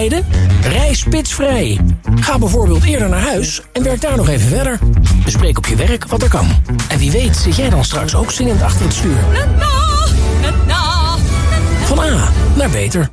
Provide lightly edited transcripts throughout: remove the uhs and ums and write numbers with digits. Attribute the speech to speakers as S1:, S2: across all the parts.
S1: rijden? Rij spitsvrij. Ga bijvoorbeeld eerder naar huis en werk daar nog even verder. Bespreek op je werk wat er kan. En wie weet zit jij dan straks ook zingend achter het stuur. Van A naar beter.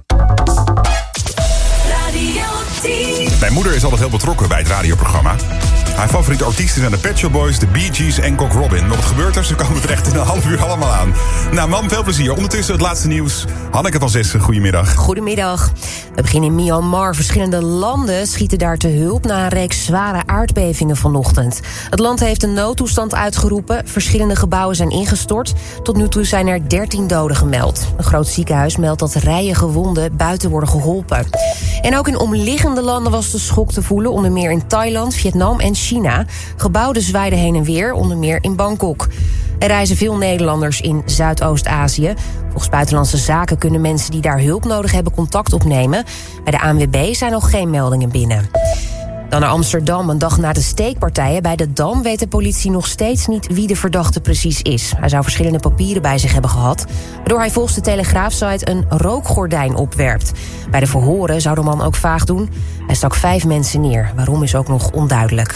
S2: Mijn moeder is altijd heel betrokken bij het radioprogramma. Haar favoriete artiesten zijn de Pet Shop Boys, de Bee Gees en Cock Robin. Maar wat gebeurt er? Ze komen het echt in een half uur allemaal aan. Nou, mam, veel plezier. Ondertussen het laatste nieuws. Hanneke van Zessen, goedemiddag.
S3: Goedemiddag. We beginnen in Myanmar. Verschillende landen schieten daar te hulp na een reeks zware aardbevingen vanochtend. Het land heeft een noodtoestand uitgeroepen. Verschillende gebouwen zijn ingestort. Tot nu toe zijn er 13 doden gemeld. Een groot ziekenhuis meldt dat rijen gewonden buiten worden geholpen. En ook in omliggende landen was de schok te voelen. Onder meer in Thailand, Vietnam en China. Gebouwen zwaaiden heen en weer, onder meer in Bangkok. Er reizen veel Nederlanders in Zuidoost-Azië. Volgens Buitenlandse Zaken kunnen mensen die daar hulp nodig hebben contact opnemen. Bij de ANWB zijn nog geen meldingen binnen. Dan naar Amsterdam. Een dag na de steekpartijen bij de Dam weet de politie nog steeds niet wie de verdachte precies is. Hij zou verschillende papieren bij zich hebben gehad, waardoor hij volgens de Telegraaf-site een rookgordijn opwerpt. Bij de verhoren zou de man ook vaag doen. Hij stak 5 mensen neer. Waarom is ook nog onduidelijk.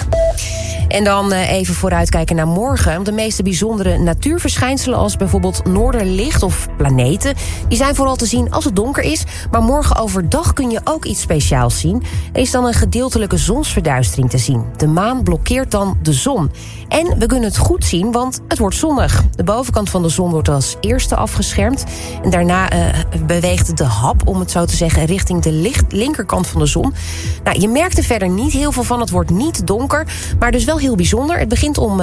S3: En dan even vooruitkijken naar morgen. De meeste bijzondere natuurverschijnselen als bijvoorbeeld noorderlicht of planeten, die zijn vooral te zien als het donker is. Maar morgen overdag kun je ook iets speciaals zien. Er is dan een gedeeltelijke zonsverduistering te zien. De maan blokkeert dan de zon. En we kunnen het goed zien, want het wordt zonnig. De bovenkant van de zon wordt als eerste afgeschermd. En daarna beweegt de hap, om het zo te zeggen, richting de linkerkant van de zon. Nou, je merkt er verder niet heel veel van. Het wordt niet donker, maar dus wel heel bijzonder. Het begint om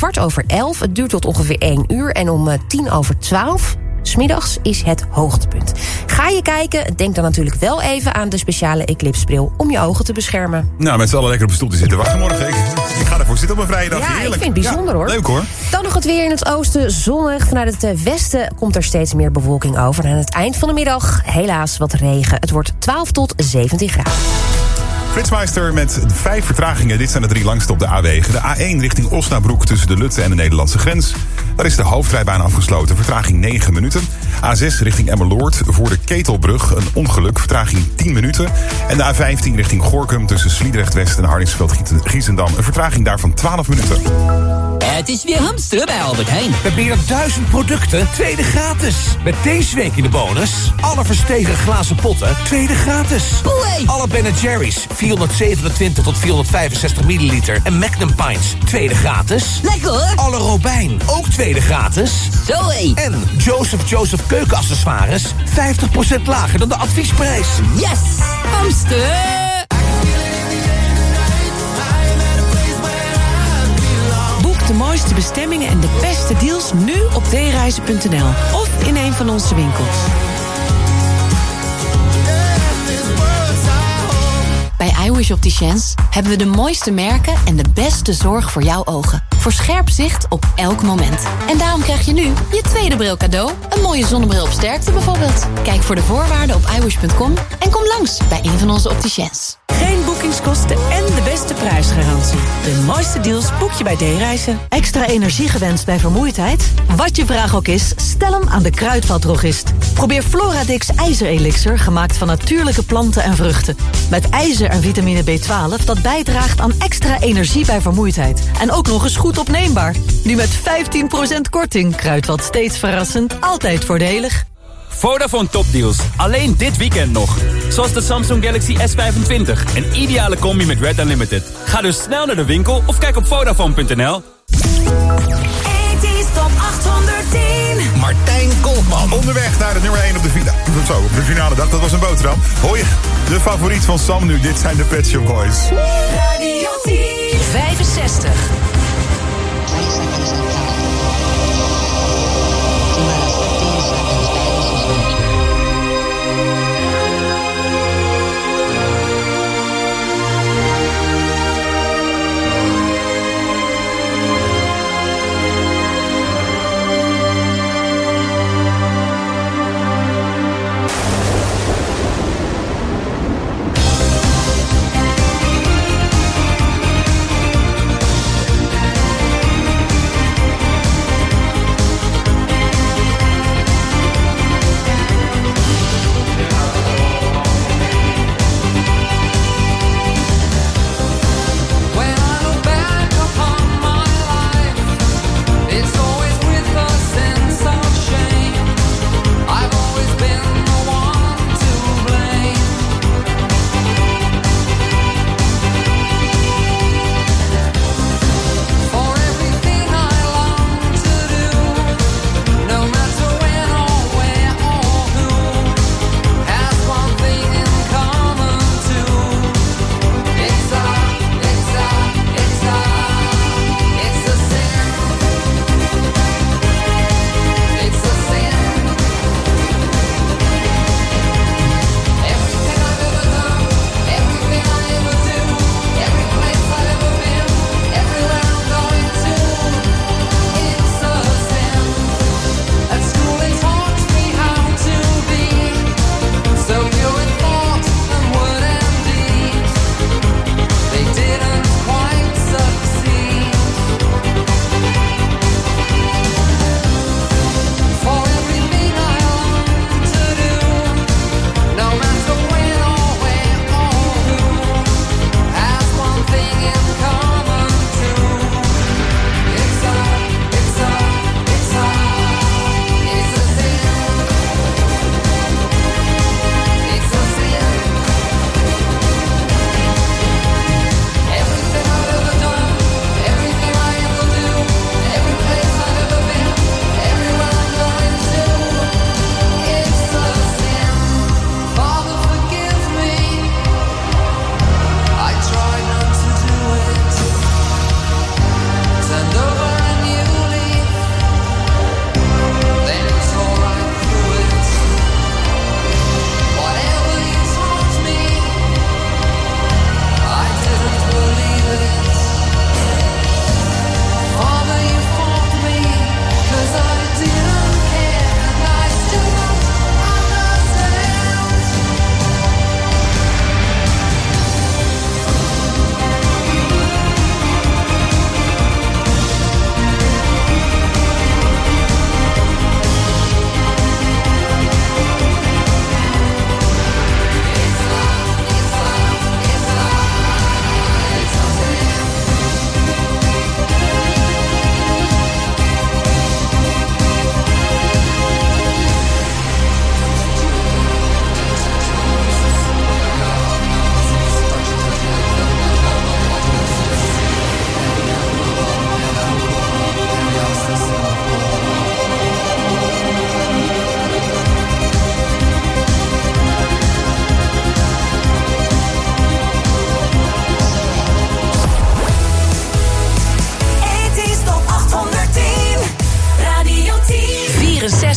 S3: 11:15. Het duurt tot ongeveer 1 uur. En om 11:10. 'Smiddags is het hoogtepunt. Ga je kijken, denk dan natuurlijk wel even aan de speciale eclipsebril om je ogen te beschermen.
S2: Nou, met z'n allen lekker op de stoel te zitten wachten morgen. Ik ga ervoor zitten op een vrije dag.
S3: Ja,
S2: Heerlijk.
S3: ik vind het bijzonder hoor.
S2: Leuk hoor.
S3: Dan nog het weer in het oosten, zonnig. Vanuit het westen komt er steeds meer bewolking over. En aan het eind van de middag helaas wat regen. Het wordt 12 tot 17 graden.
S2: Flitsmeister met 5 vertragingen. Dit zijn de 3 langste op de A-wegen. De A1 richting Osnabrück tussen de Lutte en de Nederlandse grens. Daar is de hoofdrijbaan afgesloten. Vertraging 9 minuten. A6 richting Emmeloord voor de Ketelbrug. Een ongeluk. Vertraging 10 minuten. En de A15 richting Gorinchem tussen Sliedrecht-West en Hardingsveld-Giessendam. Een vertraging daarvan 12 minuten.
S4: Het is weer hamsteren bij Albert Heijn.
S5: Met meer dan 1000 producten, tweede gratis. Met deze week in de bonus: alle verstegen glazen potten, tweede gratis.
S4: Boei.
S5: Alle Ben & Jerry's, 427 tot 465 milliliter. En Magnum Pints, tweede gratis.
S4: Lekker hoor.
S5: Alle Robijn, ook tweede gratis.
S4: Zoé.
S5: En Joseph keukenaccessoires, 50% lager dan de adviesprijs.
S4: Yes! Hamster!
S6: De mooiste bestemmingen en de beste deals nu op dereizen.nl of in een van onze winkels.
S7: Bij iWish Opticians hebben we de mooiste merken en de beste zorg voor jouw ogen. Voor scherp zicht op elk moment. En daarom krijg je nu je tweede bril cadeau. Een mooie zonnebril op sterkte bijvoorbeeld. Kijk voor de voorwaarden op iWish.com en kom langs bij een van onze opticiens.
S6: Geen boekingskosten en de beste prijsgarantie. De mooiste deals boek je bij D-Reizen.
S8: Extra energie gewenst bij vermoeidheid? Wat je vraag ook is, stel hem aan de kruidvatdrogist. Probeer Floradix IJzerelixir, gemaakt van natuurlijke planten en vruchten. Met ijzer en vitamine B12 dat bijdraagt aan extra energie bij vermoeidheid. En ook nog eens goed opneembaar. Nu met 15% korting. Kruidvat steeds verrassend, altijd voordelig.
S9: Vodafone topdeals. Alleen dit weekend nog. Zoals de Samsung Galaxy S25. Een ideale combi met Red Unlimited. Ga dus snel naar de winkel of kijk op Vodafone.nl.
S6: Top 810.
S2: Martijn Koolman. Onderweg naar de nummer 1 op de finale dag. Dat was een boterham. Hoor je de favoriet van Sam nu. Dit zijn de Pet Shop Boys.
S6: Radio 10. 65.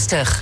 S3: 64.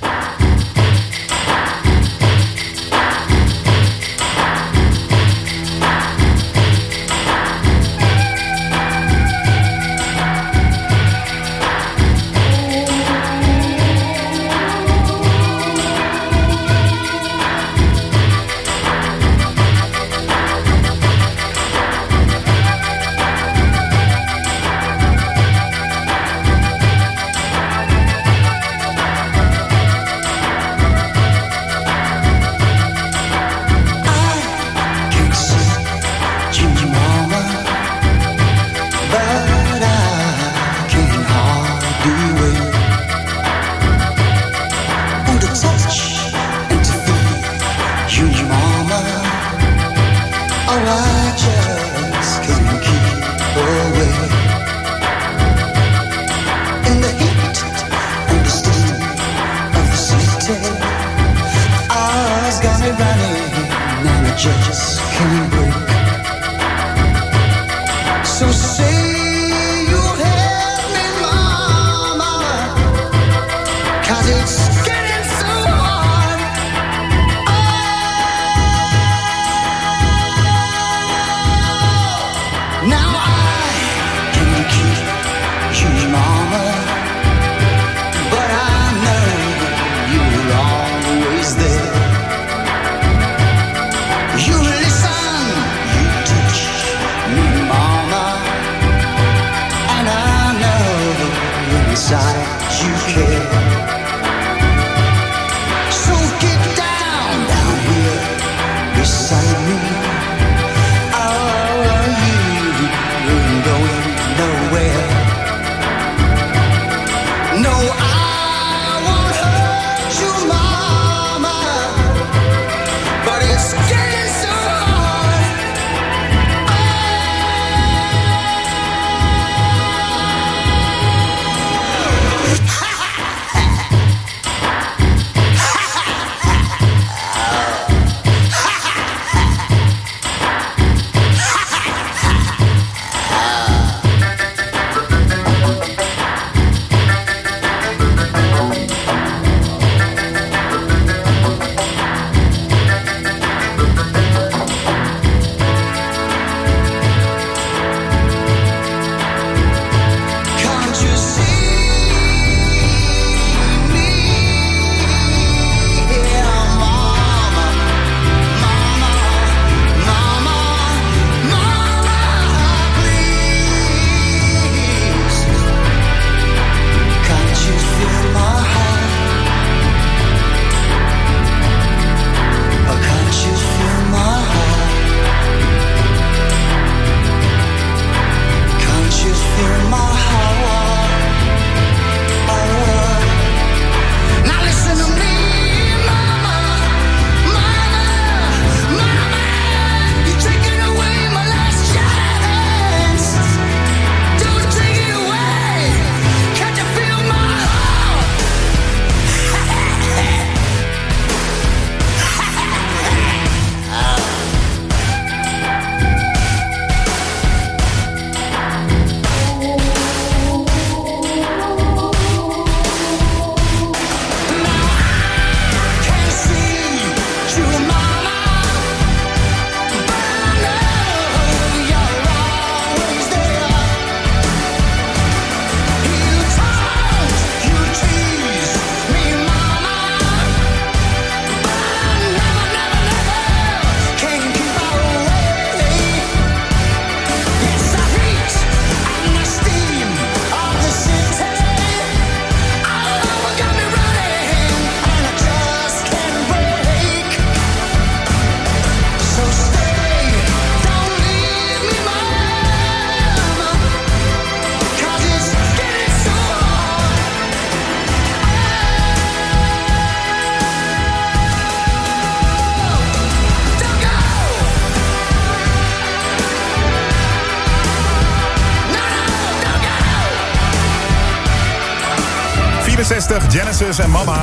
S2: Genesis en Mama.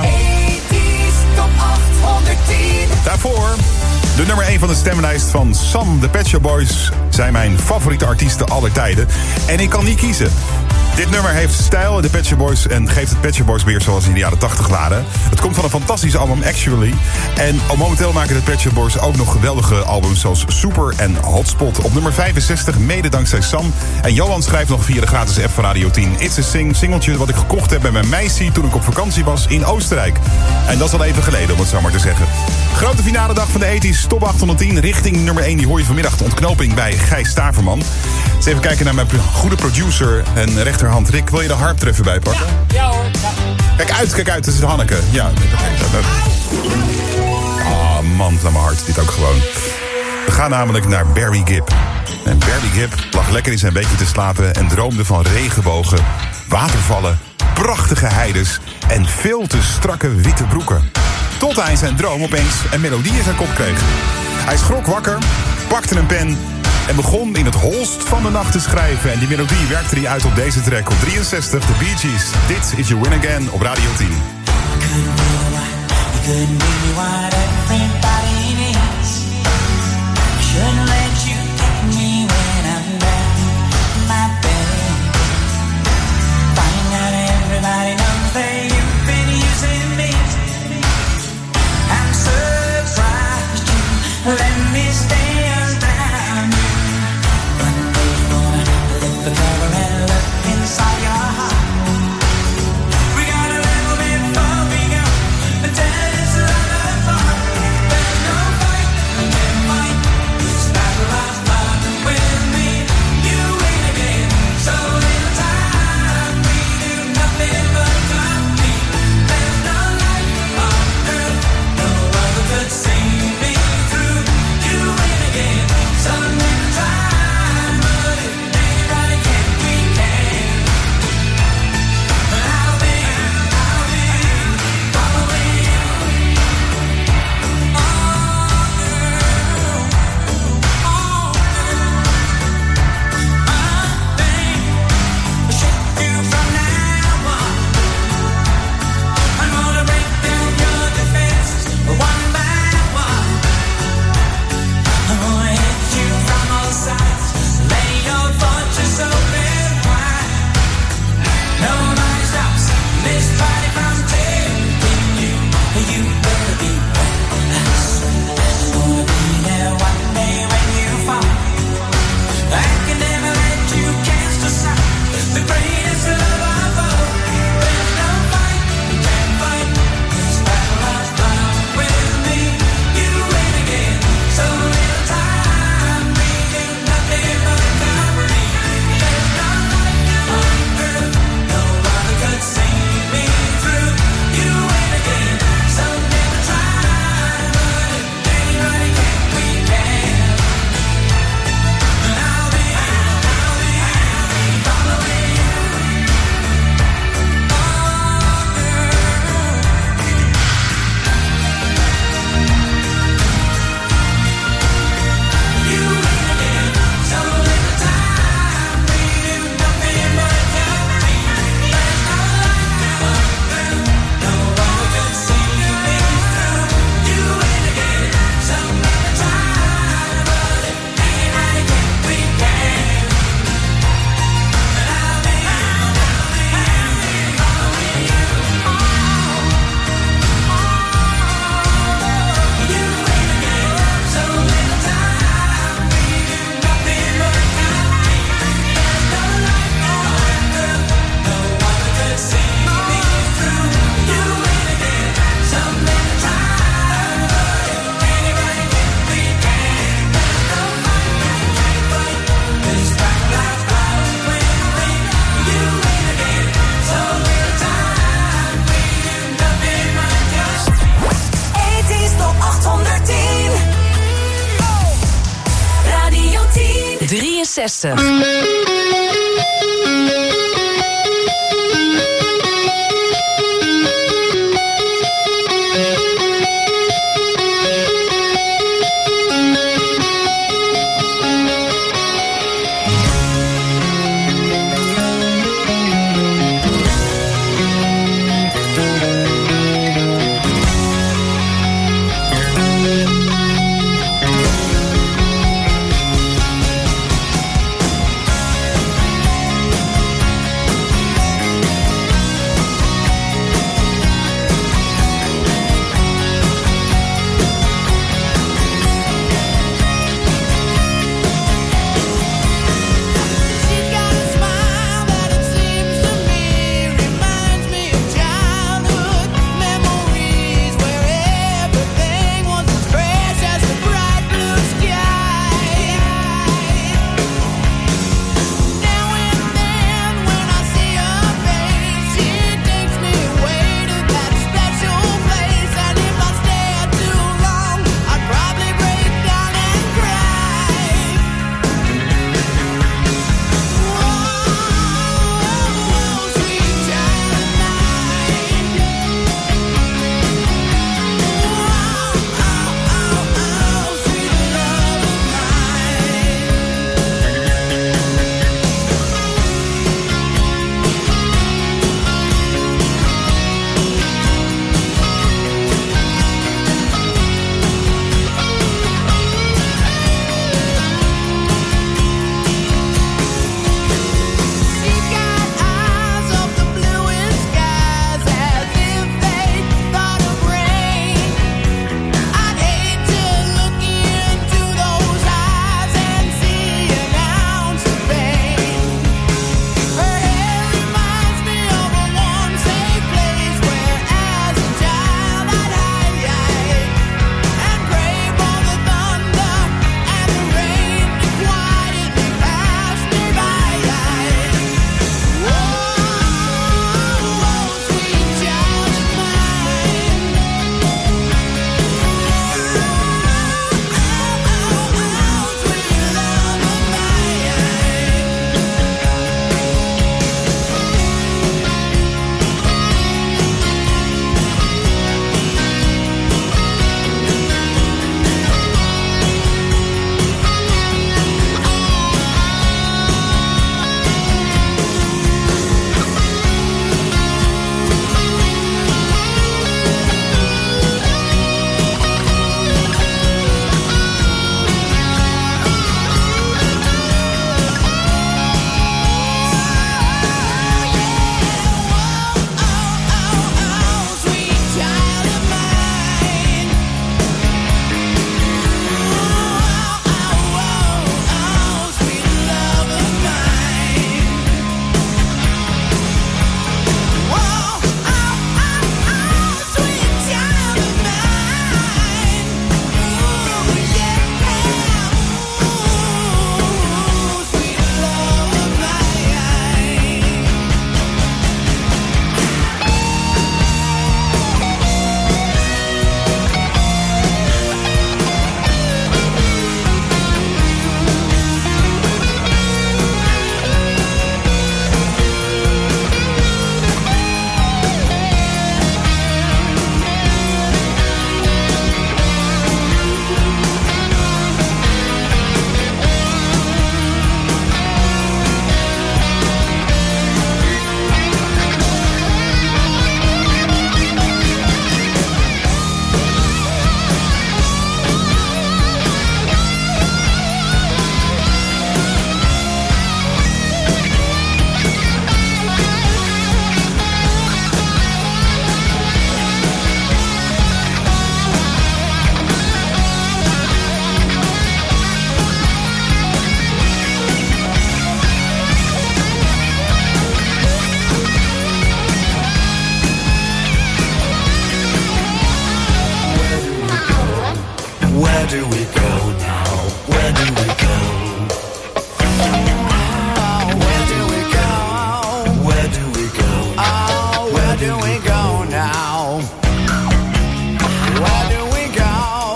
S10: Top 810.
S2: Daarvoor de nummer 1 van de stemlijst van Sam. De Pet Shop Boys zijn mijn favoriete artiesten aller tijden. En ik kan niet kiezen. Dit nummer heeft stijl de Pet Shop Boys en geeft het Pet Shop Boys weer zoals in de jaren 80 waren. Het komt van een fantastisch album Actually. En momenteel maken de Pet Shop Boys ook nog geweldige albums zoals Super en Hotspot. Op nummer 65, mede dankzij Sam. En Johan schrijft nog via de gratis app van Radio 10. It's a singeltje wat ik gekocht heb bij mijn meisje toen ik op vakantie was in Oostenrijk. En dat is al even geleden, om het zo maar te zeggen. Grote finale dag van de 80's, top 810, richting nummer 1. Die hoor je vanmiddag, de ontknoping bij Gijs Staverman. Eens even kijken naar mijn goede producer en rechterhand Rick. Wil je de harp er even bij pakken?
S11: Ja hoor. Ja.
S2: Kijk uit, het is Hanneke. Ja. Ah, man, naar mijn hart, dit ook gewoon. We gaan namelijk naar Barry Gibb. En Barry Gibb lag lekker in zijn bedje te slapen en droomde van regenbogen, watervallen, prachtige heides en veel te strakke witte broeken. Tot hij in zijn droom opeens een melodie in zijn kop kreeg. Hij schrok wakker, pakte een pen en begon in het holst van de nacht te schrijven. En die melodie werkte hij uit op deze track op 63, de Bee Gees. Dit is You Win Again op Radio 10.
S10: Let me stay around you. One day you're gonna lift the cover and look inside your heart. We got a little bit far we go, but then it's another part. There's no fight, can't fight. This battle of love with me, you win again. So little time, we do nothing but compete. There's no life on earth, no other could see me. Where do we go now? Where do we go? Where do we go? Where do we go? Oh, where do we go now? Where do we go?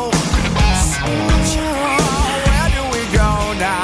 S10: Where do we go now?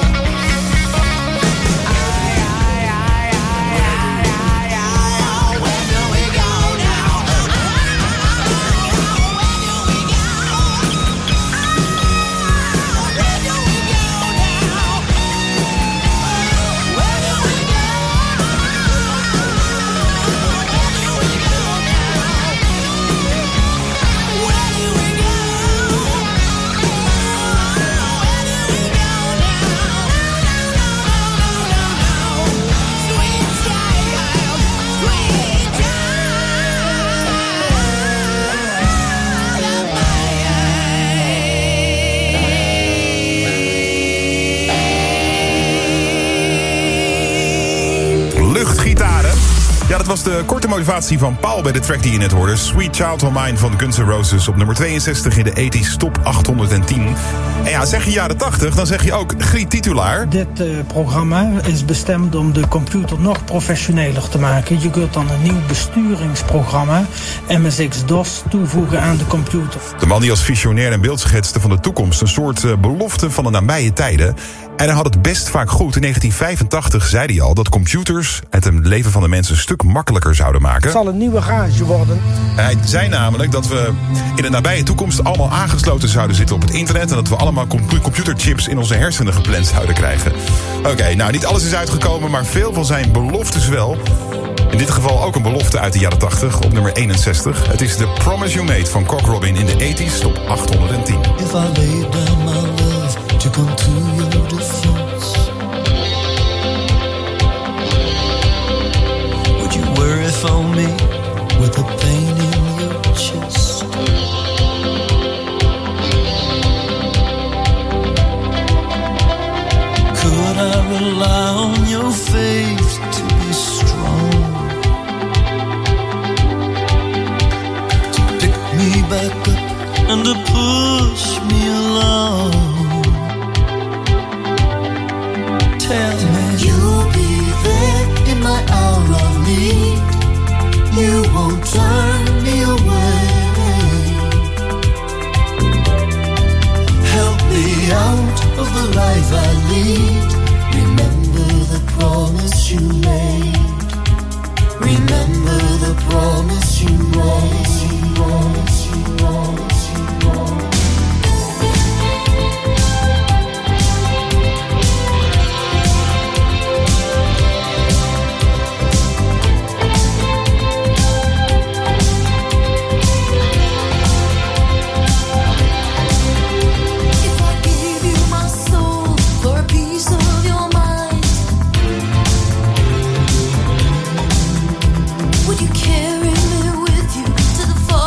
S2: Luchtgitaren. Ja, dat was de korte motivatie van Paul bij de track die je net hoorde. Sweet Child of Mine van Guns N' Roses op nummer 62 in de 80's Top 810. En ja, zeg je jaren 80, dan zeg je ook Griet Titulaar.
S11: Dit programma is bestemd om de computer nog professioneler te maken. Je kunt dan een nieuw besturingsprogramma, MSX-DOS, toevoegen aan de computer.
S2: De man die als visionair een beeld schetste van de toekomst. Een soort belofte van de nabije tijden. En hij had het best vaak goed. In 1985 zei hij al dat computers het leven van de mensen een stuk makkelijker zouden maken.
S11: Het zal een nieuwe garage worden.
S2: Hij zei namelijk dat we in de nabije toekomst allemaal aangesloten zouden zitten op het internet. En dat we allemaal computerchips in onze hersenen gepland zouden krijgen. Oké, nou niet alles is uitgekomen, maar veel van zijn beloftes wel. In dit geval ook een belofte uit de jaren 80 op nummer 61. Het is The Promise You Made van Cock Robin in de 80's Top 810.
S10: If I lay down my love to come to your defense, would you worry for me with the pain in your chest? Could I rely on your faith to be strong, to pick me back up and to push me along? Tell me you'll be there in my hour of need. You won't turn me away. Help me out of the life I lead. Remember the promise you made. Remember the promise you made.
S12: Would you carry me with you to the far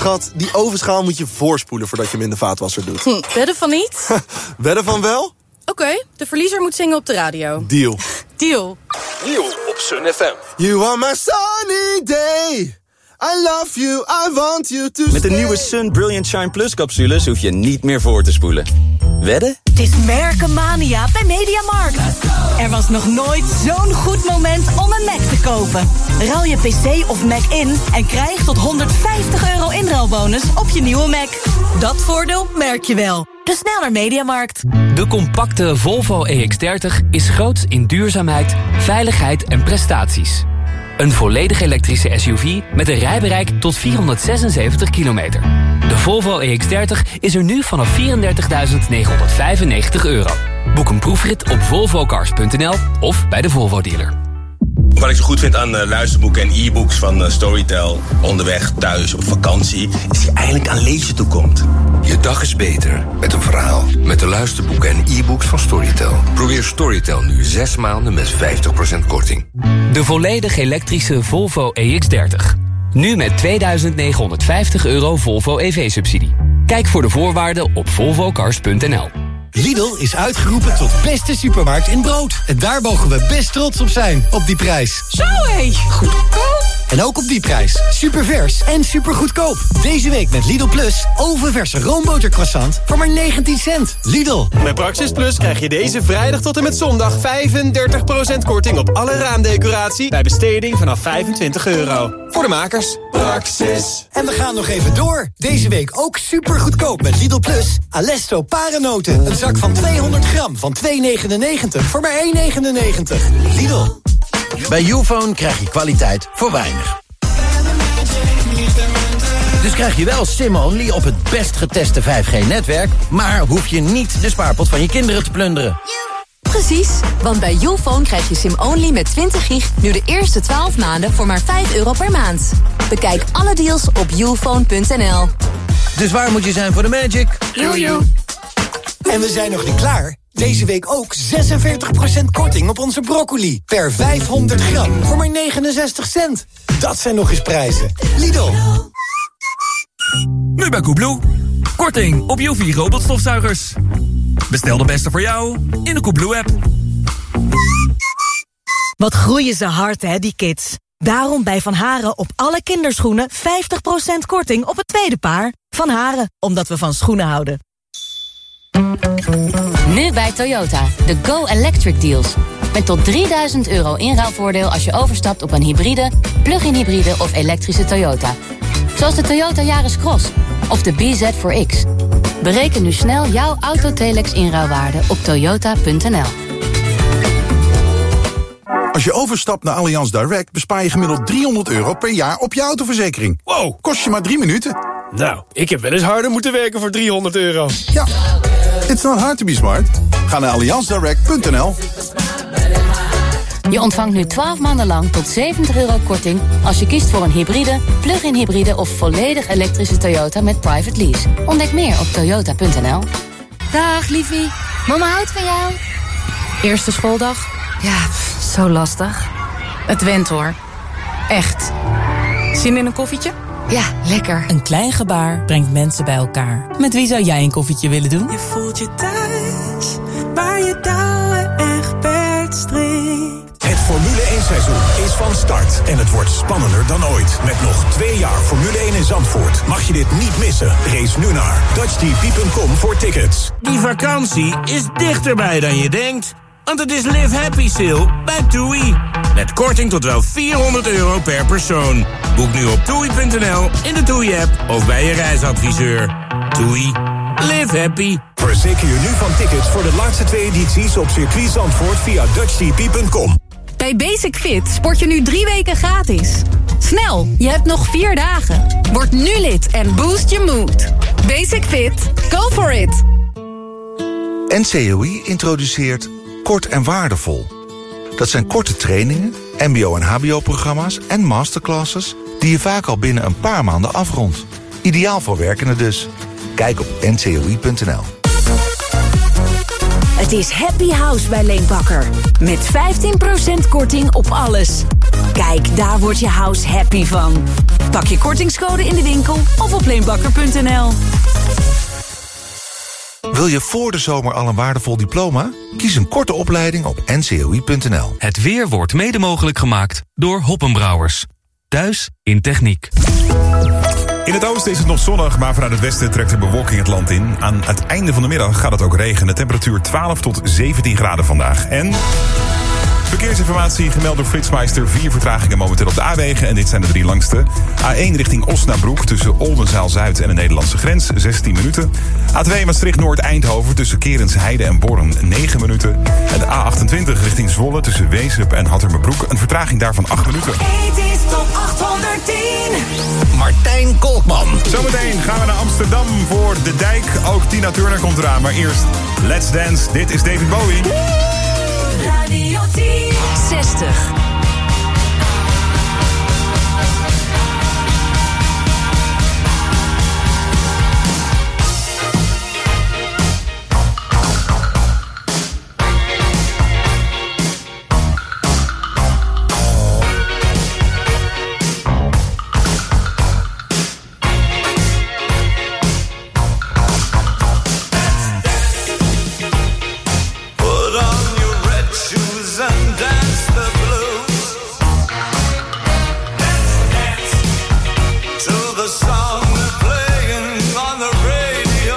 S12: Schat, die ovenschaal moet je voorspoelen voordat je hem in de vaatwasser doet.
S13: Wedden van niet?
S12: Wedden van wel?
S13: Oké, de verliezer moet zingen op de radio.
S12: Deal.
S13: Deal.
S14: Deal op Sun FM.
S12: You are my sunny day. I love you, I want you to
S15: Met de nieuwe Sun Brilliant Shine Plus capsules hoef je niet meer voor te spoelen. Wedden?
S8: Het is merkenmania bij Mediamarkt. Er was nog nooit zo'n goed moment om een Mac te kopen. Ruil je PC of Mac in en krijg tot €150 inruilbonus op je nieuwe Mac. Dat voordeel merk je wel. Dus snel naar Mediamarkt.
S16: De compacte Volvo EX30 is groots in duurzaamheid, veiligheid en prestaties. Een volledig elektrische SUV met een rijbereik tot 476 kilometer. De Volvo EX30 is er nu vanaf €34.995. Boek een proefrit op volvocars.nl of bij de Volvo dealer.
S17: Wat ik zo goed vind aan luisterboeken en e-books van Storytel, onderweg, thuis, op vakantie, is die eindelijk aan lezen toekomt.
S18: Je dag is beter met een verhaal. Met de luisterboeken en e-books van Storytel. Probeer Storytel nu 6 maanden met 50% korting.
S16: De volledig elektrische Volvo EX30. Nu met €2.950 Volvo EV-subsidie. Kijk voor de voorwaarden op volvocars.nl.
S19: Lidl is uitgeroepen tot beste supermarkt in brood. En daar mogen we best trots op zijn, op die prijs.
S6: Zo hé, goedkoop.
S19: En ook op die prijs. Supervers en supergoedkoop. Deze week met Lidl Plus ovenverse roombotercroissant voor maar 19 cent. Lidl.
S20: Met Praxis Plus krijg je deze vrijdag tot en met zondag 35% korting op alle raamdecoratie bij besteding vanaf €25. Voor de makers. Praxis.
S19: En we gaan nog even door. Deze week ook supergoedkoop met Lidl Plus. Alesto paranoten. Een zak van 200 gram van €2,99 voor maar €1,99. Lidl.
S21: Bij Youfone krijg je kwaliteit voor weinig. Dus krijg je wel SIM-only op het best geteste 5G-netwerk... maar hoef je niet de spaarpot van je kinderen te plunderen.
S7: Precies, want bij Youfone krijg je SIM-only met 20 gig... nu de eerste 12 maanden voor maar €5 per maand. Bekijk alle deals op youfone.nl.
S21: Dus waar moet je zijn voor de magic?
S19: Jojo. En we zijn nog niet klaar. Deze week ook 46% korting op onze broccoli. Per 500 gram voor maar 69 cent. Dat zijn nog eens prijzen. Lidl.
S22: Nu bij Koebloe. Korting op UV robotstofzuigers. Bestel de beste voor jou in de Koebloe-app.
S8: Wat groeien ze hard, hè, die kids. Daarom bij Van Haren op alle kinderschoenen 50% korting op het tweede paar. Van Haren, omdat we van schoenen houden.
S7: Nu bij Toyota, de Go Electric Deals. Met tot €3.000 inruilvoordeel als je overstapt op een hybride, plug-in hybride of elektrische Toyota. Zoals de Toyota Yaris Cross of de BZ4X. Bereken nu snel jouw Autotelex inruilwaarde op toyota.nl.
S23: Als je overstapt naar Allianz Direct bespaar je gemiddeld €300 per jaar op je autoverzekering. Wow, kost je maar 3 minuten.
S20: Nou, ik heb wel eens harder moeten werken voor €300.
S23: Ja, it's not hard to be smart. Ga naar allianzdirect.nl.
S7: Je ontvangt nu 12 maanden lang tot €70 korting... als je kiest voor een hybride, plug-in hybride of volledig elektrische Toyota met private lease. Ontdek meer op toyota.nl.
S3: Dag, liefie. Mama houdt van jou. Eerste schooldag? Ja, zo lastig.
S6: Het went hoor. Echt. Zin in een koffietje?
S3: Ja, lekker.
S6: Een klein gebaar brengt mensen bij elkaar. Met wie zou jij een koffietje willen doen?
S10: Je voelt je thuis, waar je touwen echt strikt.
S5: Het Formule 1 seizoen is van start en het wordt spannender dan ooit. Met nog 2 jaar Formule 1 in Zandvoort. Mag je dit niet missen? Race nu naar dutchtv.com voor tickets.
S24: Die vakantie is dichterbij dan je denkt. Want het is Live Happy Sale bij TUI. Met korting tot wel €400 per persoon. Boek nu op TUI.nl, in de TUI-app of bij je reisadviseur. TUI. Live happy.
S5: Verzeker je nu van tickets voor de laatste 2 edities op circuit Zandvoort via dutchtv.com.
S13: Bij Basic Fit sport je nu 3 weken gratis. Snel, je hebt nog 4 dagen. Word nu lid en boost je mood. Basic Fit, go for it.
S25: NCOI introduceert Kort en Waardevol. Dat zijn korte trainingen, mbo- en hbo-programma's en masterclasses... die je vaak al binnen een paar maanden afrondt. Ideaal voor werkenden dus. Kijk op ncoi.nl.
S8: Het is Happy House bij Leenbakker. Met 15% korting op alles.
S1: Kijk, daar wordt je house happy van. Pak je kortingscode in de winkel of op leenbakker.nl.
S25: Wil je voor de zomer al een waardevol diploma? Kies een korte opleiding op ncoi.nl.
S22: Het weer wordt mede mogelijk gemaakt door Hoppenbrouwers. Thuis in techniek.
S2: In het oosten is het nog zonnig, maar vanuit het westen trekt de bewolking het land in. Aan het einde van de middag gaat het ook regenen. Temperatuur 12 tot 17 graden vandaag. En verkeersinformatie gemeld door Flitsmeister. 4 vertragingen momenteel op de A-wegen en dit zijn de 3 langste. A1 richting Osnabrück tussen Oldenzaal-Zuid en de Nederlandse grens, 16 minuten. A2 Maastricht-Noord-Eindhoven tussen Kerensheide en Born, 9 minuten. En de A28 richting Zwolle tussen Weezup en Hattermerbroek, een vertraging daarvan 8 minuten.
S10: Het is top 810.
S21: Martijn Kolkman.
S2: Zometeen gaan we naar Amsterdam voor De Dijk. Ook Tina Turner komt eraan, maar eerst Let's Dance. Dit is David Bowie.
S10: Radio 10.
S1: 60.
S10: Put on your red shoes and dance the blues. Dance to the song they're playing on the radio.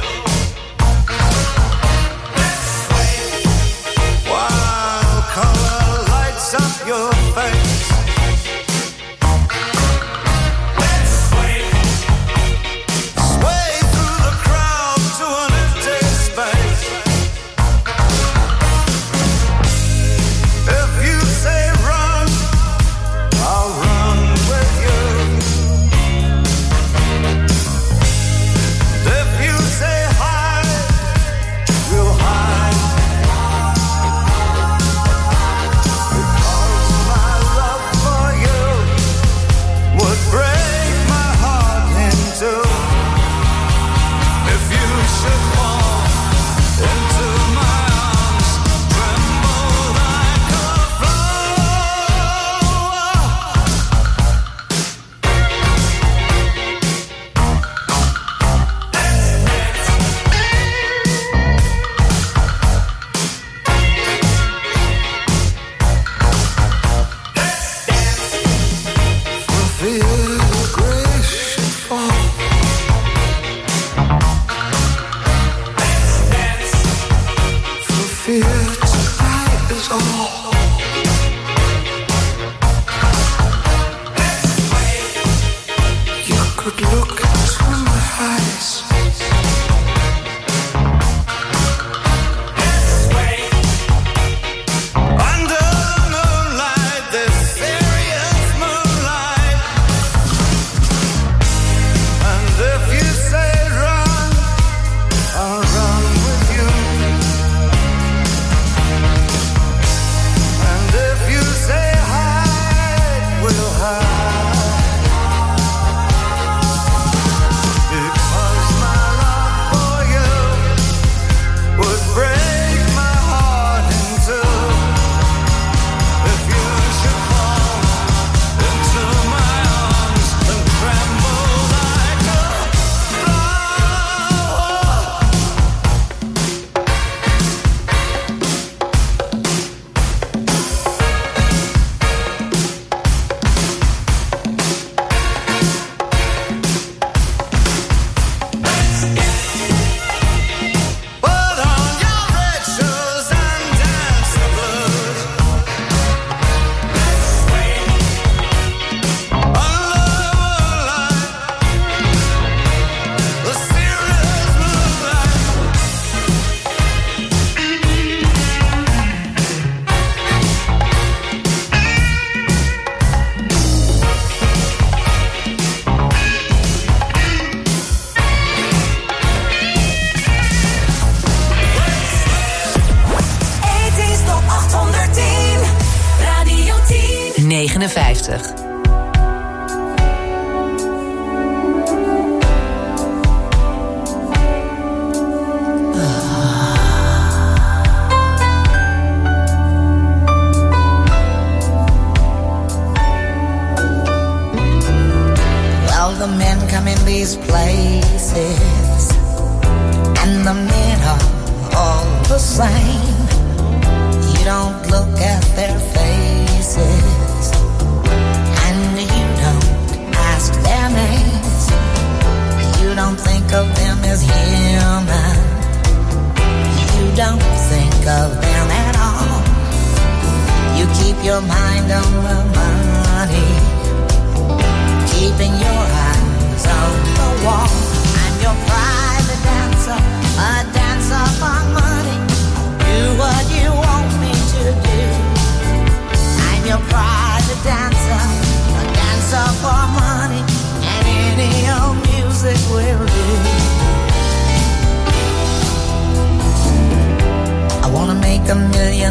S10: While color lights up your face. Sway through the crowd to an empty space. If you say run, I'll run with you. If you say hide, we'll hide. Because my love for you would break my heart in two. If you should fall into my arms, tremble like a flower. For fear grace should fall. For fear tonight is all. You could look into my eyes. Under the moonlight, this serious moonlight. And if you say run, I'll run with you. And if you say hide, we'll hide. Because my love for you would break my heart in two. If you should fall into my arms and tremble like a Put on your red shoes and dance the blues. Under the moonlight, the serious moonlight. Het is top 810. Radio 10.
S1: 59.
S4: places, and the men are all the same. You don't look at their faces, and you don't ask their names. You don't think of them as human. You don't think of them at all. You keep your mind on the money, keeping your eyes on the wall. I'm your private dancer, a dancer for money. Do what you want me to do. I'm your private dancer, a dancer for money, and any old music will do. I wanna make $1 million.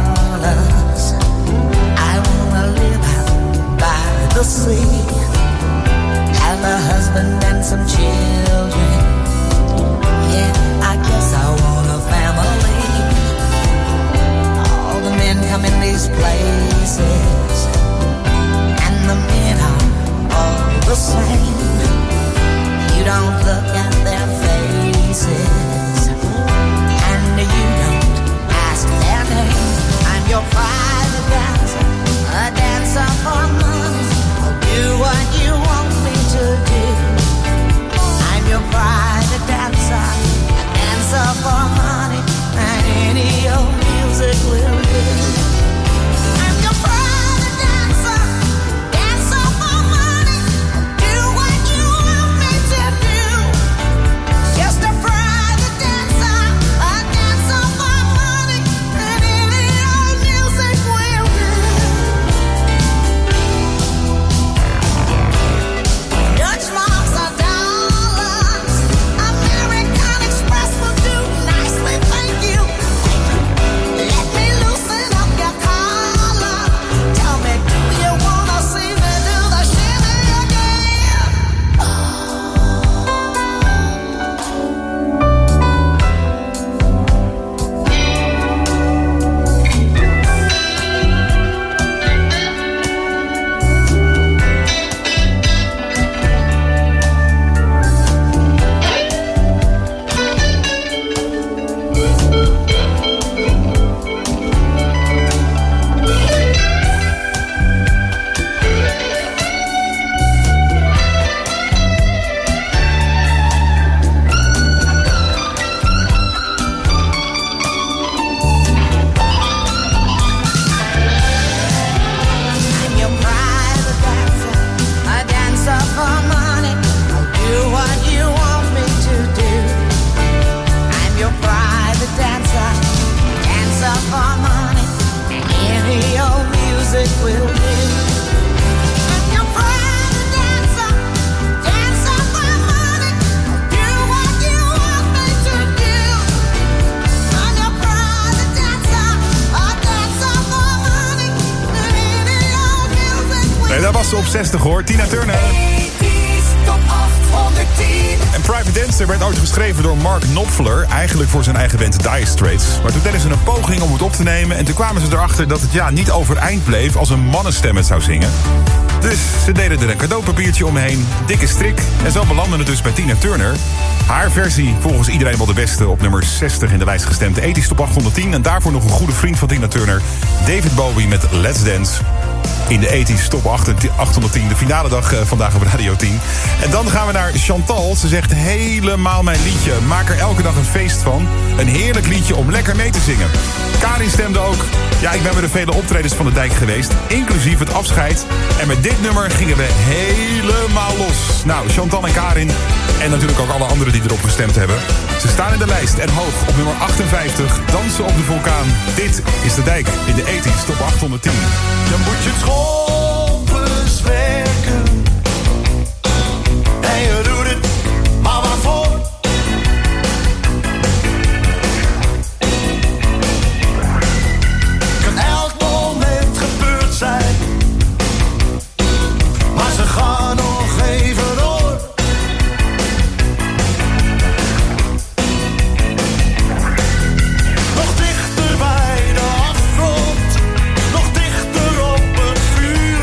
S4: I wanna live out by the sea, have a husband and some children. Yeah, I guess I want a family. All the men come in these places, and the men are all the same. You don't look at their faces, and you don't ask their name. I'm your private dancer, a dancer for money. I'll do what you want me to do. I'm your private dancer, a dancer for money, and any old music will do. I'm your private dancer, dancer for money. Do what you want me to do. Just a private dancer, a dancer for money, and any old music will do. Dutch marks are dollars, American Express will do nicely, thank you. Let me loosen up your collar. Tell me, do you wanna see me do the shimmy again? I'm your private dancer, a dancer for money. I'll do what you want me to do. I'm your private dancer, dancer for money, and any old music will do. I'm your private dancer, dancer for money. I'll do what you want me to do. I'm your private dancer, a dancer for money, and any old music will do.
S2: Nee, dat was ze op 60 hoor. Tina Turner.
S10: Top 810.
S2: En Private Dancer werd ooit geschreven door Mark Knopfler, eigenlijk voor zijn eigen band Dire Straits. Maar toen deden ze een poging om het op te nemen en toen kwamen ze erachter dat het niet overeind bleef als een mannenstem het zou zingen. Dus ze deden er een cadeaupapiertje omheen, dikke strik, en zo belandde het dus bij Tina Turner. Haar versie volgens iedereen wel de beste, op nummer 60 in de lijst gestemd, de 80's Top 810. En daarvoor nog een goede vriend van Tina Turner, David Bowie met Let's Dance. In de 80's Top 810, de finale dag vandaag op Radio 10. En dan gaan we naar Chantal. Ze zegt helemaal mijn liedje. Maak er elke dag een feest van. Een heerlijk liedje om lekker mee te zingen. Karin stemde ook. Ja, ik ben bij de vele optredens van de Dijk geweest. Inclusief het afscheid. En met dit nummer gingen we helemaal los. Nou, Chantal en Karin. En natuurlijk ook alle anderen die erop gestemd hebben. Ze staan in de lijst en hoog op nummer 58. Dansen op de vulkaan. Dit is de Dijk in de 80's Top 810.
S10: Dan moet je het schompens werken. En je doet het, maar waarvoor? Kan elk moment gebeurd zijn. Maar ze gaan nog even door. Nog dichter bij de afgrond. Nog dichter op het vuur.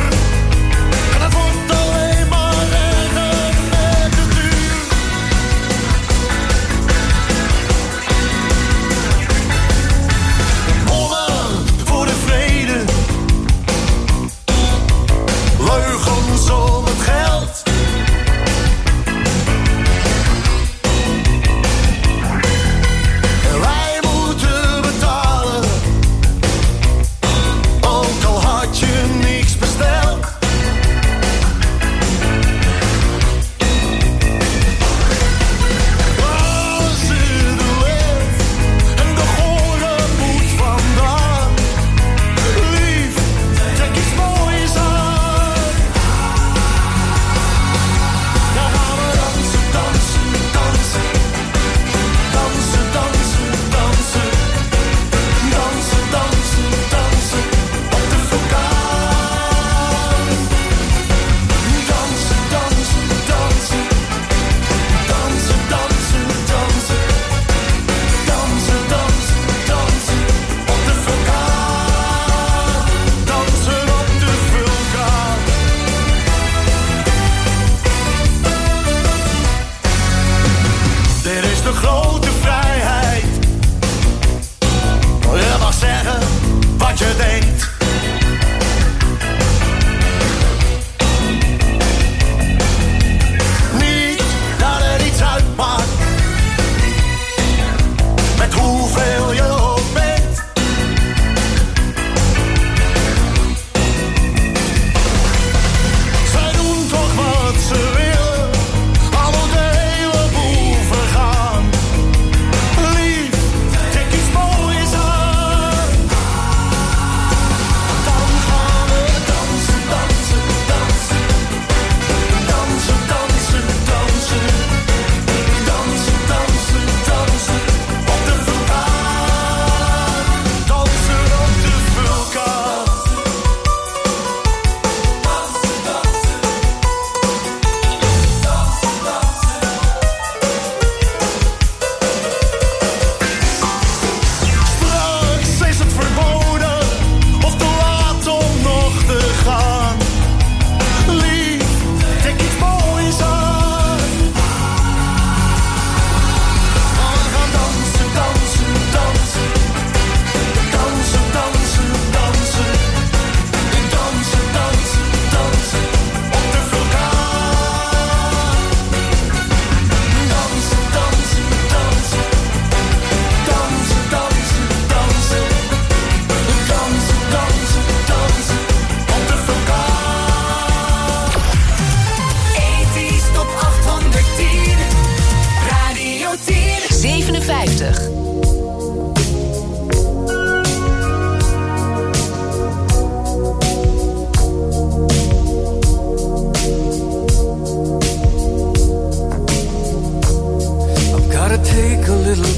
S9: gotta take a little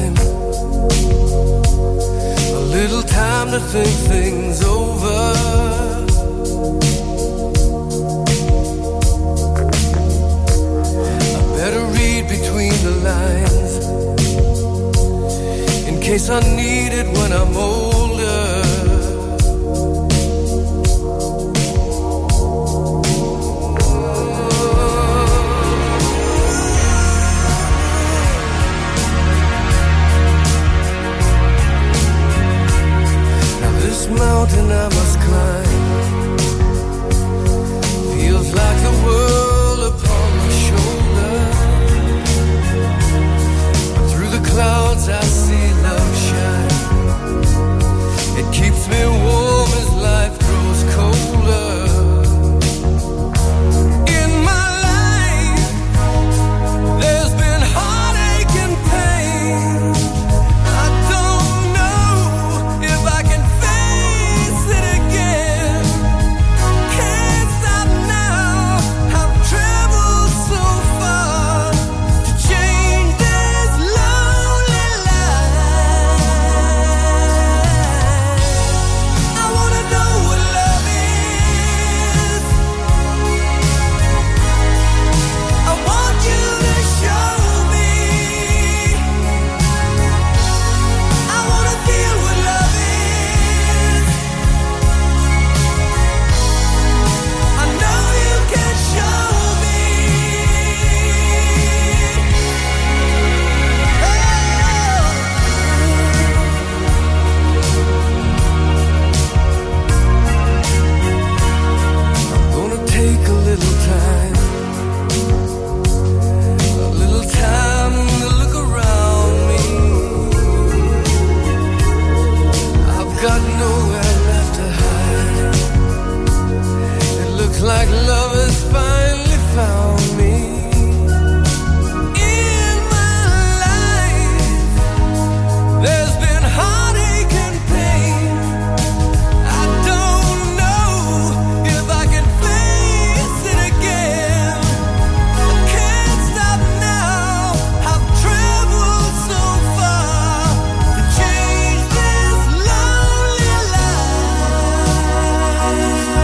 S9: time to think things over. I better read between the lines in case I need it when I'm older. Mountain I must climb feels like the world upon my shoulder. Through the clouds I see love shine. It keeps me warm as life grows colder. In my life there's been heartache and pain. I don't know if I can like love has finally found me. In my life there's been heartache and pain. I don't know if I can face it again. I can't stop now. I've traveled so far to change this lonely life.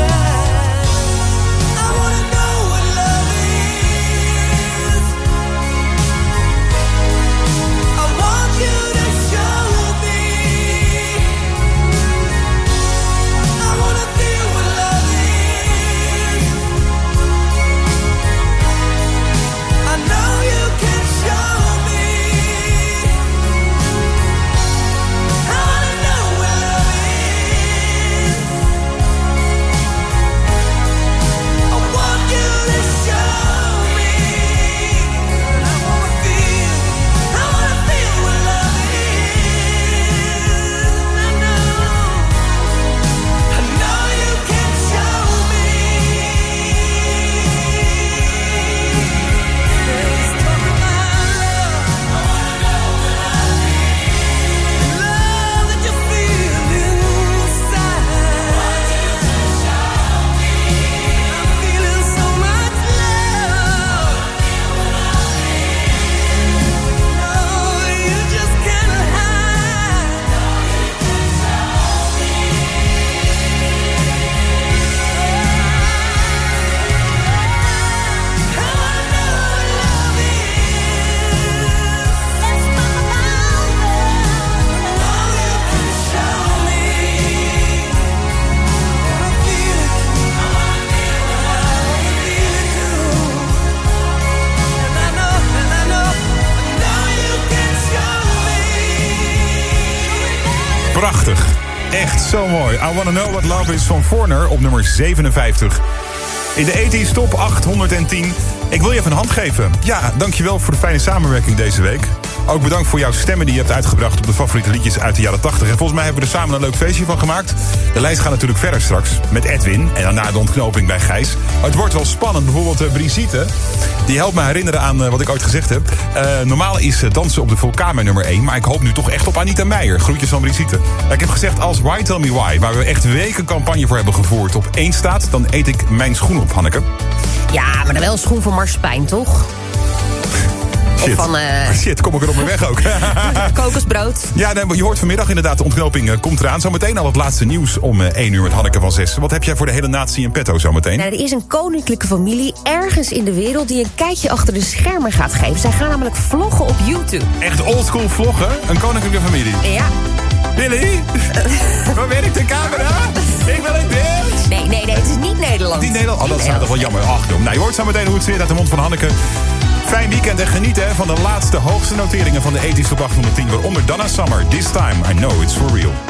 S2: Prachtig. Echt zo mooi. I Wanna Know What Love Is van Foreigner op nummer 57. In de 80's top 810. Ik wil je even een hand geven. Ja, dankjewel voor de fijne samenwerking deze week. Ook bedankt voor jouw stemmen die je hebt uitgebracht op de favoriete liedjes uit de jaren 80. En volgens mij hebben we er samen een leuk feestje van gemaakt. De lijst gaat natuurlijk verder straks met Edwin. En daarna de ontknoping bij Gijs. Het wordt wel spannend. Bijvoorbeeld Brigitte. Die helpt me herinneren aan wat ik ooit gezegd heb. Normaal is dansen op de vulkaan mijn nummer 1. Maar ik hoop nu toch echt op Anita Meijer. Groetjes van Brigitte. Ik heb gezegd als Why Tell Me Why, waar we echt weken campagne voor hebben gevoerd, op 1 staat, dan eet ik mijn schoen op, Hanneke.
S3: Ja, maar dan wel een schoen van marsepein, toch?
S2: Shit.
S3: Of van...
S2: Shit, kom ik er op mijn weg ook.
S3: kokosbrood.
S2: Ja, nee, je hoort vanmiddag inderdaad, de ontknoping komt eraan. Zometeen al het laatste nieuws om 1 uur met Hanneke van 6. Wat heb jij voor de hele natie in petto zometeen?
S3: Nou, er is een koninklijke familie ergens in de wereld die een kijkje achter de schermen gaat geven. Zij gaan namelijk vloggen op YouTube.
S2: Echt oldschool vloggen? Een koninklijke familie?
S3: Ja.
S2: Billy? Waar werkt de camera? Ik wil het beeld.
S3: Nee, het is niet Nederland.
S2: Niet Nederland? Oh, dat is toch wel jammer. Ach, joh. Nou, je hoort zo meteen hoe het zit uit de mond van Hanneke. Fijn weekend en genieten van de laatste hoogste noteringen van de 80's top 810. Waaronder Donna Summer. This time I know it's for real.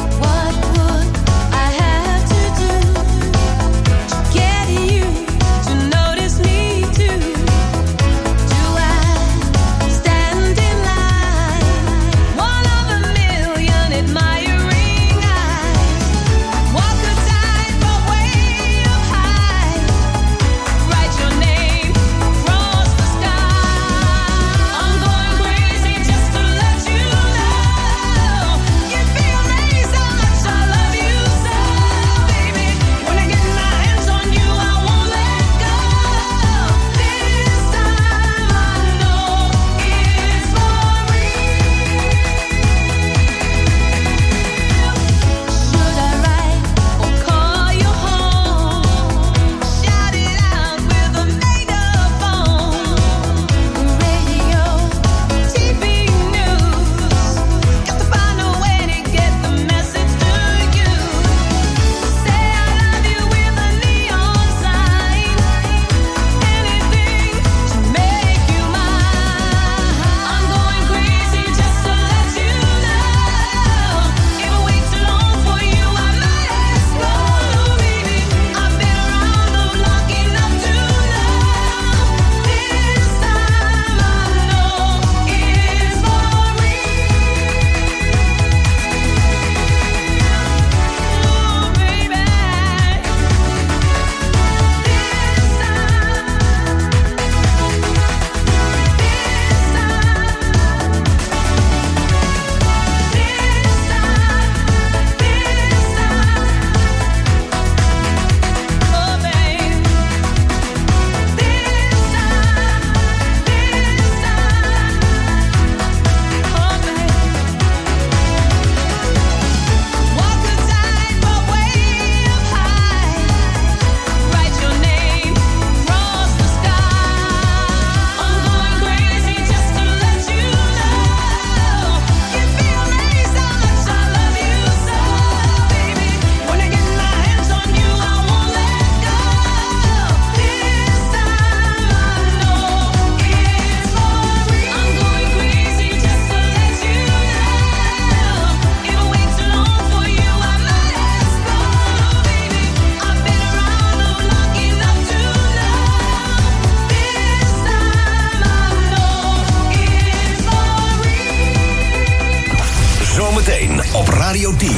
S5: Op Radio 10.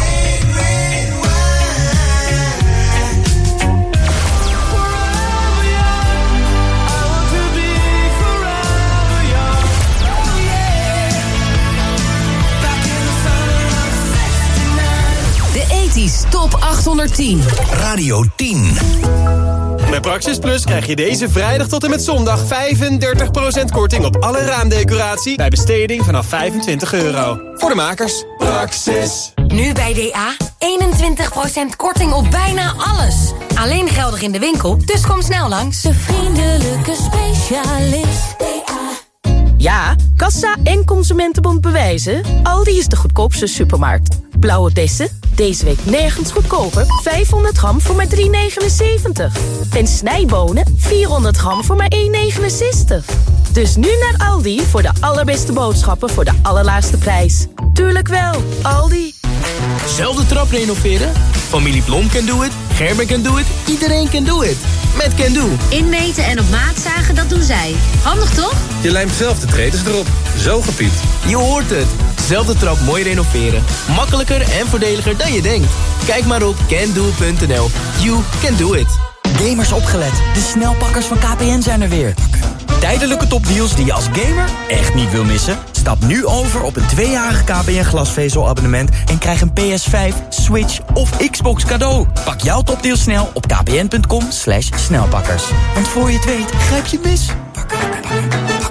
S1: De 80's Top 810.
S5: Radio 10.
S20: Met Praxis Plus krijg je deze vrijdag tot en met zondag 35% korting op alle raamdecoratie bij besteding vanaf €25. Voor de makers, Praxis.
S3: Nu bij DA 21% korting op bijna alles. Alleen geldig in de winkel, dus kom snel langs. De vriendelijke specialist DA.
S11: Ja, Kassa en Consumentenbond bewijzen. Aldi is de goedkoopste supermarkt. Blauwe bessen, deze week nergens goedkoper. 500 gram voor maar €3,79. En snijbonen, 400 gram voor maar €1,69. Dus nu naar Aldi voor de allerbeste boodschappen voor de allerlaagste prijs. Tuurlijk wel, Aldi.
S12: Zelfde trap renoveren? Familie Blom can do it, Gerber can do it, iedereen can do it. Met Can Do.
S14: Inmeten en op maat zagen, dat doen zij. Handig toch?
S12: Je lijmt zelf de tredes erop. Zo gepiept. Je hoort het. Zelfde trap mooi renoveren. Makkelijker en voordeliger dan je denkt. Kijk maar op cando.nl. You can do it.
S15: Gamers opgelet. De snelpakkers van KPN zijn er weer. Tijdelijke topdeals die je als gamer echt niet wil missen? Stap nu over op een 2-jarig KPN glasvezelabonnement en krijg een PS5, Switch of Xbox cadeau. Pak jouw topdeal snel op kpn.com/snelpakkers. Want voor je het weet, grijp je mis.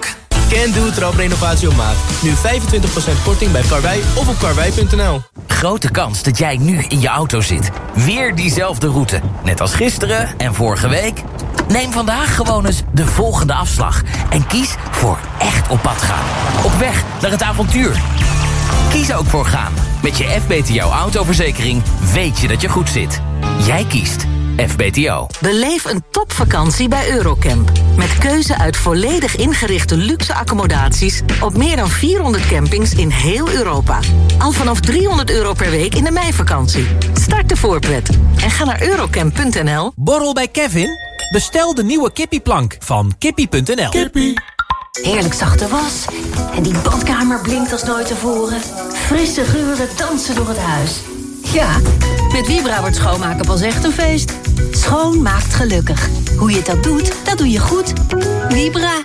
S12: Can Do traprenovatie op maat. Nu 25% korting bij Karwei of op karwei.nl.
S16: Grote kans dat jij nu in je auto zit. Weer diezelfde route. Net als gisteren en vorige week. Neem vandaag gewoon eens de volgende afslag. En kies voor echt op pad gaan. Op weg naar het avontuur. Kies ook voor gaan. Met je FBTO autoverzekering weet je dat je goed zit. Jij kiest FBTO.
S8: Beleef een topvakantie bij Eurocamp. Met keuze uit volledig ingerichte luxe accommodaties op meer dan 400 campings in heel Europa. Al vanaf €300 per week in de meivakantie. Start de voorpret en ga naar eurocamp.nl.
S17: Borrel bij Kevin? Bestel de nieuwe kippieplank van kippie.nl.
S18: Kippie. Heerlijk zachte was en die badkamer blinkt als nooit tevoren. Frisse geuren dansen door het huis. Ja, met Vibra wordt schoonmaken pas echt een feest. Schoon maakt gelukkig. Hoe je dat doe je goed. Vibra.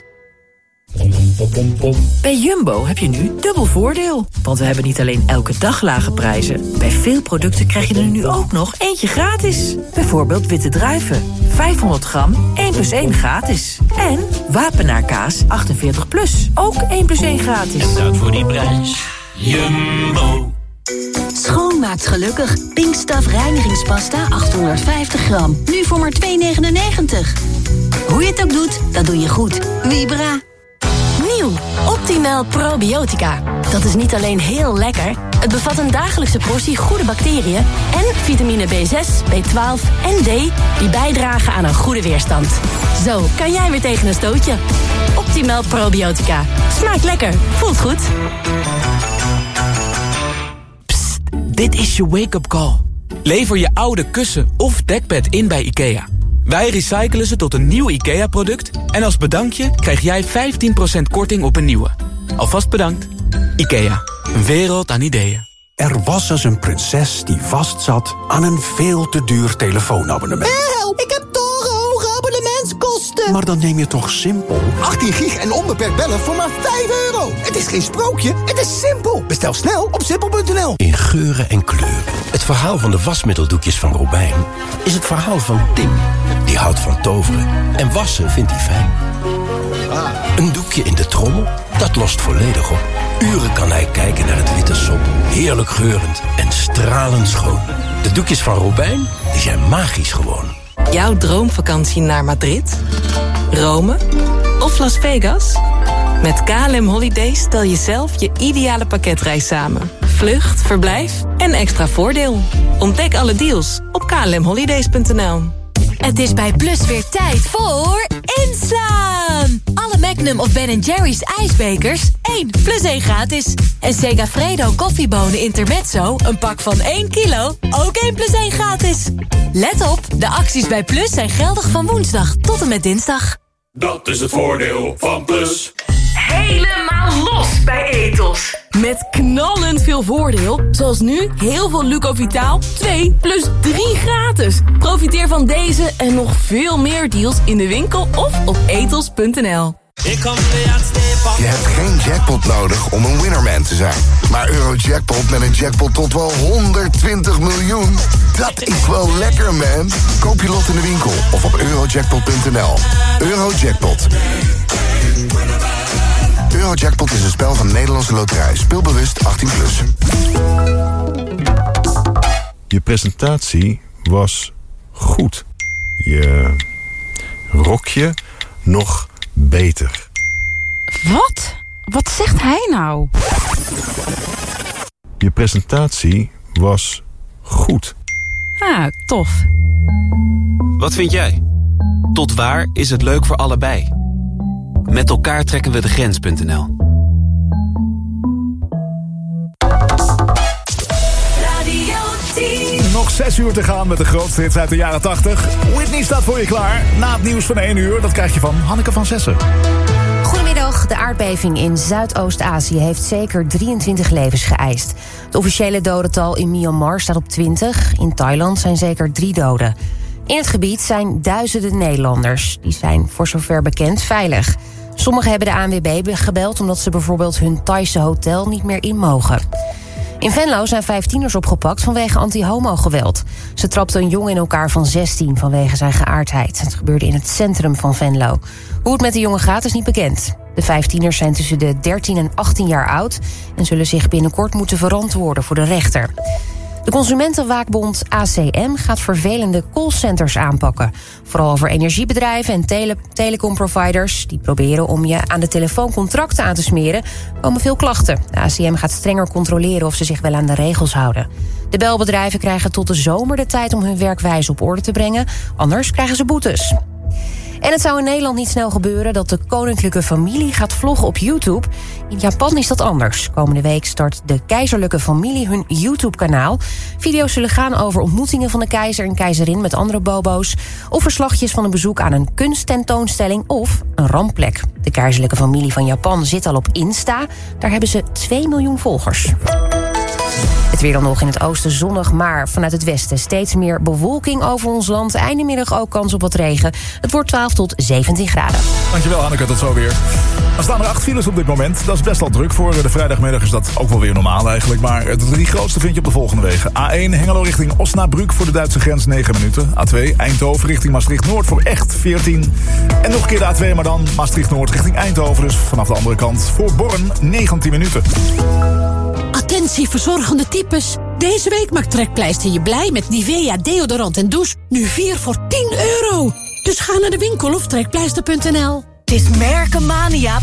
S19: Bij Jumbo heb je nu dubbel voordeel. Want we hebben niet alleen elke dag lage prijzen. Bij veel producten krijg je er nu ook nog eentje gratis. Bijvoorbeeld witte druiven. 500 gram, 1 + 1 gratis. En Wapenaarkaas 48 plus, ook 1 + 1 gratis.
S18: En dat voor die prijs. Jumbo. Schoon maakt gelukkig. Pinkstaf reinigingspasta 850 gram. Nu voor maar €2,99. Hoe je het ook doet, dat doe je goed. Vibra. Nieuw. Optimal Probiotica. Dat is niet alleen heel lekker. Het bevat een dagelijkse portie goede bacteriën en vitamine B6, B12 en D... die bijdragen aan een goede weerstand. Zo kan jij weer tegen een stootje. Optimal Probiotica. Smaakt lekker. Voelt goed.
S19: Psst, dit is je wake-up call. Lever je oude kussen of dekbed in bij IKEA. Wij recyclen ze tot een nieuw IKEA-product... en als bedankje krijg jij 15% korting op een nieuwe. Alvast bedankt. IKEA, een wereld aan ideeën.
S23: Er was eens een prinses die vastzat aan een veel te duur telefoonabonnement.
S26: Help, ik heb torenhoge abonnementskosten.
S23: Maar dan neem je toch Simpel?
S26: 18 gig en onbeperkt bellen voor maar €5. Het is geen sprookje, het is simpel. Bestel snel op simpel.nl.
S27: In geuren en kleuren. Het verhaal van de wasmiddeldoekjes van Robijn is het verhaal van Tim. Die houdt van toveren en wassen vindt hij fijn. Een doekje in de trommel, dat lost volledig op. Uren kan hij kijken naar het witte sop. Heerlijk geurend en stralend schoon. De doekjes van Robijn, die zijn magisch gewoon.
S28: Jouw droomvakantie naar Madrid, Rome of Las Vegas? Met KLM Holidays stel je zelf je ideale pakketreis samen. Vlucht, verblijf en extra voordeel. Ontdek alle deals op klmholidays.nl.
S18: Het is bij Plus weer tijd voor inslaan. Alle Magnum of Ben & Jerry's ijsbekers 1 + 1 gratis. En Segafredo koffiebonen Intermezzo, een pak van 1 kilo, ook 1 + 1 gratis. Let op, de acties bij Plus zijn geldig van woensdag tot en met dinsdag.
S29: Dat is het voordeel van Plus.
S11: Helemaal los bij Ethos. Met knallend veel voordeel. Zoals nu heel veel Lucovitaal 2 + 3 gratis. Profiteer van deze en nog veel meer deals in de winkel of op ethos.nl.
S30: Je hebt geen jackpot nodig om een winnerman te zijn. Maar Eurojackpot met een jackpot tot wel 120 miljoen. Dat is wel lekker, man. Koop je lot in de winkel of op eurojackpot.nl. Eurojackpot. Eurojackpot is een spel van Nederlandse Loterij. Speel bewust 18+.
S31: Je presentatie was goed. Je rokje nog beter.
S13: Wat? Wat zegt hij nou?
S31: Je presentatie was goed.
S13: Ah, tof.
S32: Wat vind jij? Tot waar is het leuk voor allebei? Met elkaar trekken we de grens.nl.
S2: Nog 6 uur te gaan met de grootste hits uit de jaren 80. Whitney staat voor je klaar. Na het nieuws van 1 uur, dat krijg je van Hanneke van Zessen.
S3: Goedemiddag. De aardbeving in Zuidoost-Azië heeft zeker 23 levens geëist. Het officiële dodental in Myanmar staat op 20. In Thailand zijn zeker 3 doden. In het gebied zijn duizenden Nederlanders. Die zijn voor zover bekend veilig. Sommigen hebben de ANWB gebeld omdat ze bijvoorbeeld hun Thaise hotel niet meer in mogen. In Venlo zijn 5 tieners opgepakt vanwege anti-homo-geweld. Ze trapten een jongen in elkaar van 16 vanwege zijn geaardheid. Het gebeurde in het centrum van Venlo. Hoe het met de jongen gaat is niet bekend. De 5 tieners zijn tussen de 13 en 18 jaar oud en zullen zich binnenkort moeten verantwoorden voor de rechter. De Consumentenwaakbond ACM gaat vervelende callcenters aanpakken. Vooral over energiebedrijven en telecomproviders die proberen om je aan de telefoon contracten aan te smeren, komen veel klachten. De ACM gaat strenger controleren of ze zich wel aan de regels houden. De belbedrijven krijgen tot de zomer de tijd om hun werkwijze op orde te brengen, anders krijgen ze boetes. En het zou in Nederland niet snel gebeuren dat de koninklijke familie gaat vloggen op YouTube. In Japan is dat anders. Komende week start de keizerlijke familie hun YouTube-kanaal. Video's zullen gaan over ontmoetingen van de keizer en keizerin met andere bobo's, of verslagjes van een bezoek aan een kunsttentoonstelling of een rampplek. De keizerlijke familie van Japan zit al op Insta. Daar hebben ze 2 miljoen volgers. Het weer dan nog in het oosten zonnig, maar vanuit het westen steeds meer bewolking over ons land. Einde middag ook kans op wat regen. Het wordt 12 tot 17 graden.
S1: Dankjewel Hanneke, tot zo weer. Er staan er 8 files op dit moment. Dat is best wel druk. Voor de vrijdagmiddag is dat ook wel weer normaal eigenlijk. Maar de 3 grootste vind je op de volgende wegen. A1 Hengelo richting Osnabrück voor de Duitse grens 9 minuten. A2 Eindhoven richting Maastricht-Noord voor echt 14. En nog een keer de A2, maar dan Maastricht-Noord richting Eindhoven. Dus vanaf de andere kant voor Born 19 minuten.
S4: Attentie verzorgende types. Deze week maakt Trekpleister je blij met Nivea deodorant en douche. Nu 4 voor €10. Dus ga naar de winkel of trekpleister.nl.
S8: Het is merkenmania